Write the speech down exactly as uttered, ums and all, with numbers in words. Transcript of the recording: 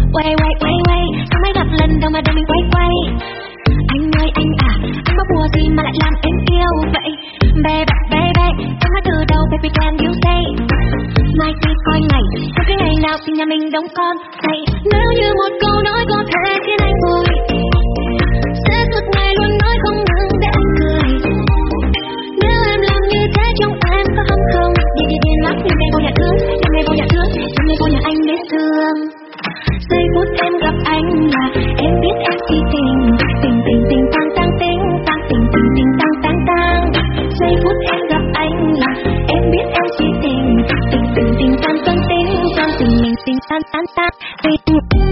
Quay quay quay quay, sao mới gặp lần đầu mà đầu mình quay quay. Anh ơi anh à, anh có bùa gì mà lại làm em yêu vậy? Baby baby, em nói từ đầu baby can you say? Mai kia coi ngày, sau cái ngày nào thì nhà mình đóng con dậy. Nếu như một câu nói có thể khiến anh vui, sẽ suốt ngày luôn nói không ngừng để anh cười. Nếu em làm như thế trong em có không không? Đi đi điên lắm nhưng ngày vô nhà thương, nhưng ngày vô nhà thương, nhưng ngày vô nhà anh đến thương. Giây phút em gặp anh là em biết em si tình, tình tình tình tăng tăng tình, tăng tình tình tình tăng tăng tăng. Giây phút em gặp anh là em biết em si tình, tình tình tình tăng tăng tình, tăng tình mình tình tăng tăng tăng tình.